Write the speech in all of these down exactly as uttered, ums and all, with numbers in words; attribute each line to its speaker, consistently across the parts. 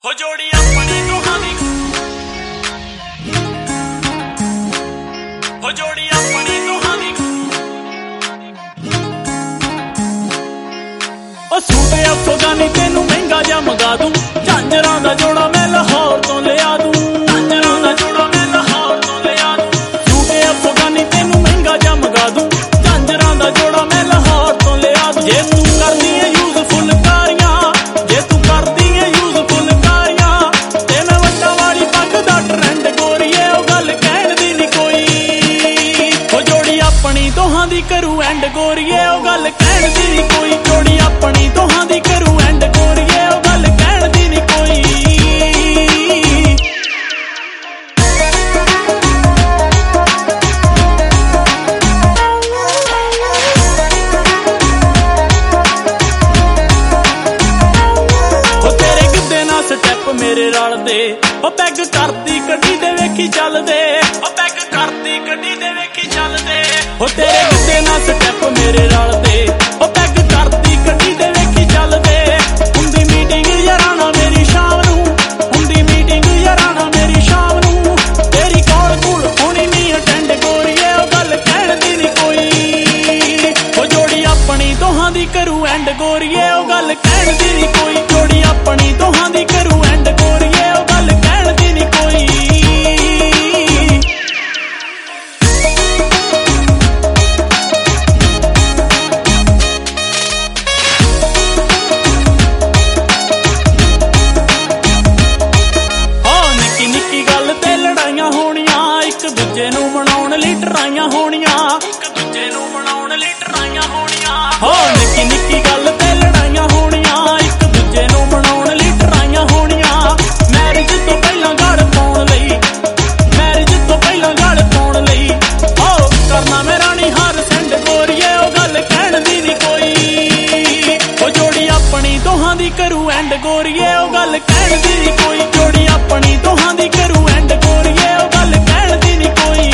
Speaker 1: हो जोड़ी अपनी दोहां दी, हो जोड़ी अपनी दोहां दी। ओ सूट अफगानी तेनू महंगा जा मंगा दूं, झांजरां दा जोड़ा मैं लाहौर तो लिया दूं, झांजरां दा जोड़ा मैं लाहौर तो लिया दूं। सूट अफगानी तेनू महंगा जा मंगा दूं, झांजरां दा जोड़ा मैं लाहौर तो लिया दूं। जे तू करदी है यूज फुलकारियां, जे तू करदी है यूज फुलकारियां, ते मैं वड्डा वाली पग दा ट्रेंड गोरीए ओ गल कहण दी नी कोई। ओ जोड़ी अपनी दोहां दी करू एंड गोरीए ओ गल कहण दी नी कोई। जोड़ी अपनी दोहां दी करू एंड गोरीए ओ गल कहण दी नी कोई। स्टैप मेरे रल दे ओ पैग करती गड्डी दे वेखी चलदे, ओ पैग करती गड्डी दे वेखी चलदे। ओ तेरे गिद्दे नाल स्टैप मेरे रल दे ओ पैग करती गड्डी दे वेखी चलदे। हुंदी मीटिंग यारां नाल मेरी शाम नूं, हुंदी मीटिंग यारां नाल मेरी शाम नूं। तेरी कॉल कूल होनी नहीं अटेंड गोरीए ओ गल कहण दी नी कोई। ओ जोड़ी अपनी दोहां दी करू एंड गोरीए ओ गल कहण दी नी कोई। जोड़ी अपनी दोहां दी करू एंड गोरीए ओ गल कहण दी नी कोई। हो निक्की निक्की गल ते लड़ाइयां होणियां, एक दूजे नूं मनाउण लई टराइयां होणियां, एक दूजे नूं मनाउण लई टराइयां होणियां। हो निक्की निक्की गल ते लड़ाइयां होणियां, एक दूजे नूं मनाउण लई टराइयां होणियां। मैरिज तो पहलां गल पाउण लई, मैरिज तो पहलां गल पाउण लई हो करना मैं रानी हर सेंड गोरीए ओ गल कहण दी नी कोई। ओ जोड़ी अपनी दोहां दी करू एंड गोरीए ओ गल कहण दी नी कोई। जोड़ी अपनी दोहां दी करू एंड गोरीए ओ गल कहण दी नी कोई।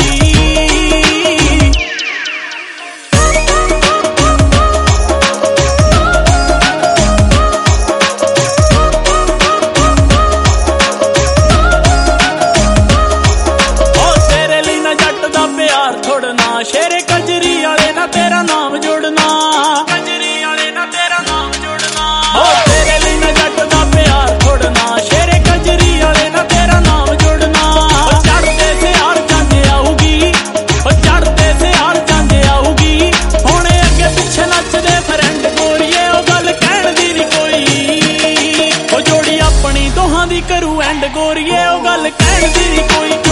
Speaker 1: थोड़ना शेरे कजरी आले ना तेरा नाम जोड़ना, कजरी आले ना तेरा नाम जोड़ना। ओ तेरे लिए ना जट दा प्यार थोड़ना, शेरे कजरी आले ना तेरा नाम जोड़ना। ओ चढ़दे से हार जांदे आऊगी, ओ चढ़दे से हार जांदे आऊगी। हुणे अगे पिछे नचदे फ्रेंड गोरीए ओ गल कहण दी नी कोई। ओ जोड़ी अपनी दोहां दी करू एंड गोरीए ओ गल कहण दी नी कोई।